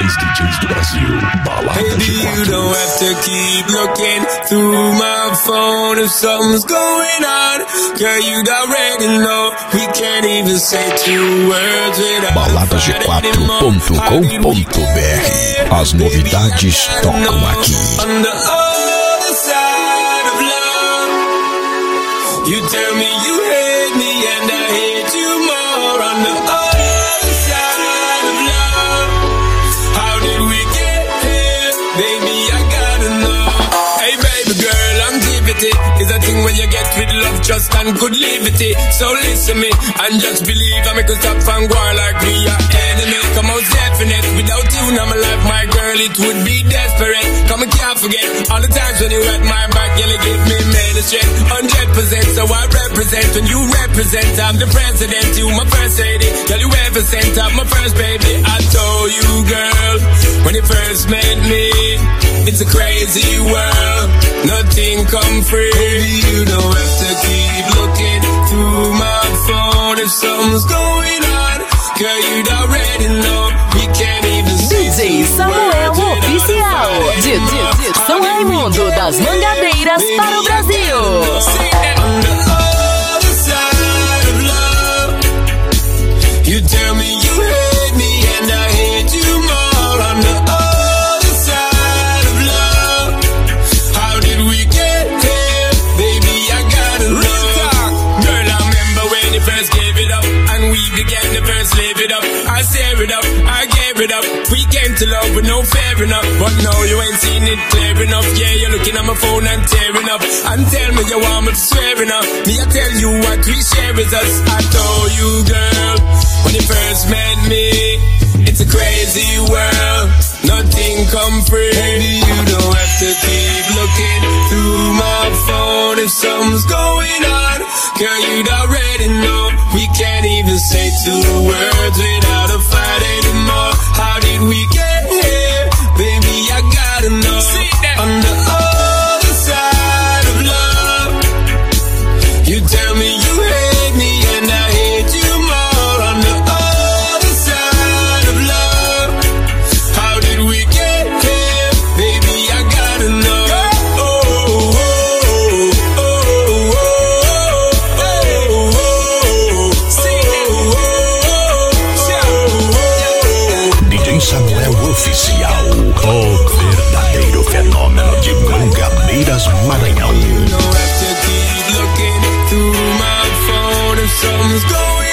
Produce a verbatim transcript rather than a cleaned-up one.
principais D Js do Brasil. Balada Baby, G quatro. you don't have to keep looking through my phone if something's going on. Girl, you already know we can't even say two words without balada g quatro ponto com ponto b r. As novidades tocam aqui. On the other side of love, you tell me you hate me and I hate you more. On the other side of love, how did we get here? Baby, I gotta know. Hey baby girl, longevity is a thing when you get with love, trust and good liberty. So listen me and just believe I make us stop and go like we are enemy. Come out definite, without you now my life, my girl, it would be desperate. Come and can't forget all the times when you at my back, you give me medicine, one hundred percent. So I represent when you represent. I'm the president, you my first lady. Girl, you ever sent up my first baby. I told you, girl, when you first met me, it's a crazy world, nothing come free. Baby, you don't have to keep looking through my phone if something's going on. Girl, you already know we can't even see. D J Samuel Oficial, de, de, de São Raimundo das Mangabeiras para o Brasil. On the other side of love, you tell me you hate me and I hate you more. On the other side of love, how did we get here? Baby, I gotta know. Girl, I remember when you first gave it up and we began to first live it up. I tear it up, I gave it up. We came to love with no fair enough, but now you ain't seen it clear enough. Yeah, you're looking at my phone and tearing up and tell me you want me to swear enough. Me, I tell you what we share is us. I told you, girl, when you first met me, it's a crazy world, nothing come free. Baby, you don't have to keep looking through my phone if something's going on. Girl, you'd already know we can't even say two words without a fight anymore. How did we get here? Baby, I gotta know. On the other side of love, you tell me you hate me and I hate you more. On the other side of love, how did we get here? Baby, I gotta know. Oh, oh, oh, oh, oh, oh, oh. D J Samuel Oficial, o verdadeiro fenômeno de Mangabeiras, Maranhão. You don't have to keep looking through my phone if something's going